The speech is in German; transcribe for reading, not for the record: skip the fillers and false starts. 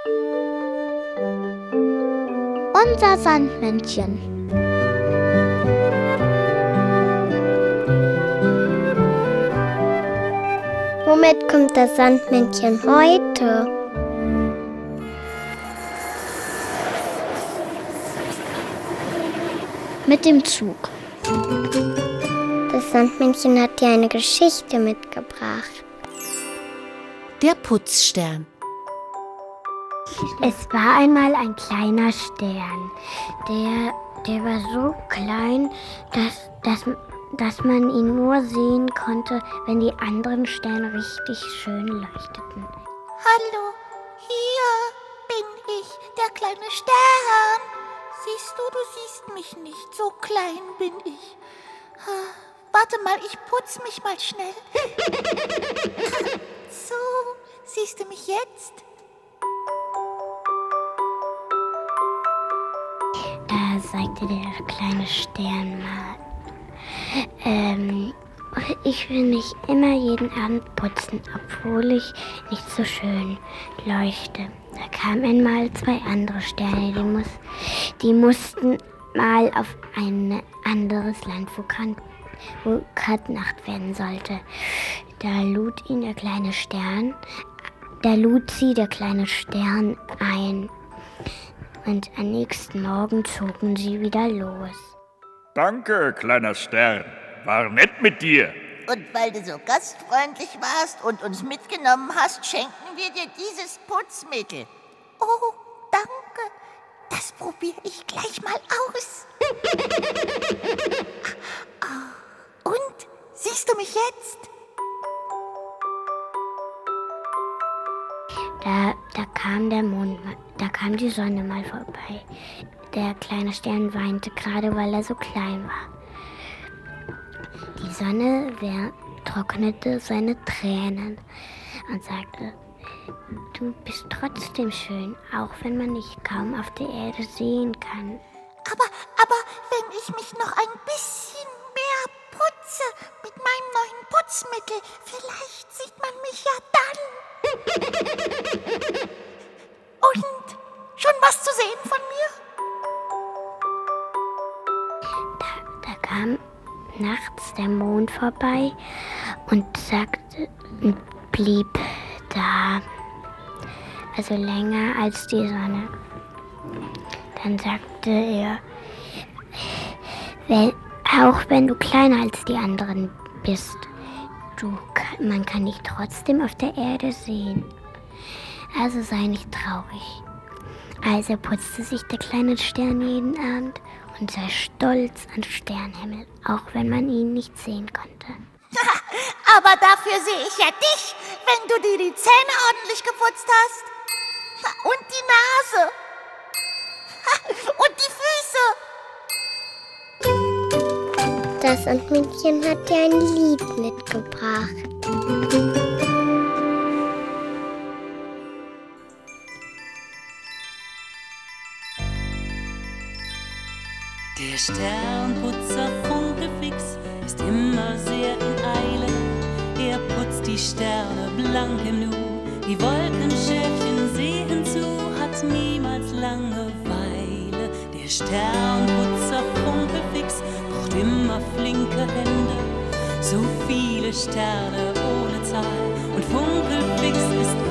Unser Sandmännchen. Womit kommt das Sandmännchen heute? Mit dem Zug. Das Sandmännchen hat dir eine Geschichte mitgebracht. Der Putzstern. Es war einmal ein kleiner Stern. Der war so klein, dass man ihn nur sehen konnte, wenn die anderen Sterne richtig schön leuchteten. Hallo, hier bin ich, der kleine Stern. Siehst du siehst mich nicht, so klein bin ich. Warte mal, ich putz mich mal schnell. So, siehst du mich jetzt? Da sagte der kleine Stern mal, ich will nicht immer jeden Abend putzen, obwohl ich nicht so schön leuchte. Da kamen einmal 2 andere Sterne, die mussten mal auf ein anderes Land, wo gerade Nacht werden sollte. Da lud sie der kleine Stern ein. Und am nächsten Morgen zogen sie wieder los. Danke, kleiner Stern. War nett mit dir. Und weil du so gastfreundlich warst und uns mitgenommen hast, schenken wir dir dieses Putzmittel. Oh, danke. Das probiere ich gleich mal aus. Und, siehst du mich jetzt? Da kam die Sonne mal vorbei. Der kleine Stern weinte gerade, weil er so klein war. Die Sonne trocknete seine Tränen und sagte, du bist trotzdem schön, auch wenn man dich kaum auf der Erde sehen kann. Aber wenn ich mich noch ein bisschen mehr putze mit meinem neuen Putzmittel, vielleicht sieht man mich ja dann. Und schon was zu sehen von mir? Da kam nachts der Mond vorbei und blieb da, also länger als die Sonne. Dann sagte er, auch wenn du kleiner als die anderen bist, man kann dich trotzdem auf der Erde sehen. Also sei nicht traurig. Also putzte sich der kleine Stern jeden Abend und sei stolz an Sternhimmel, auch wenn man ihn nicht sehen konnte. Aber dafür sehe ich ja dich, wenn du dir die Zähne ordentlich geputzt hast. Und die Nase. Und die Füße. Das Sandmännchen hat dir ein Lied mitgebracht. Der Sternputzer Funkelfix ist immer sehr in Eile. Er putzt die Sterne blank im Nu. Die Wolkenschäfchen sehen zu, hat niemals Langeweile. Der Sternputzer Funkelfix braucht immer flinke Hände. So viele Sterne ohne Zahl und Funkelfix ist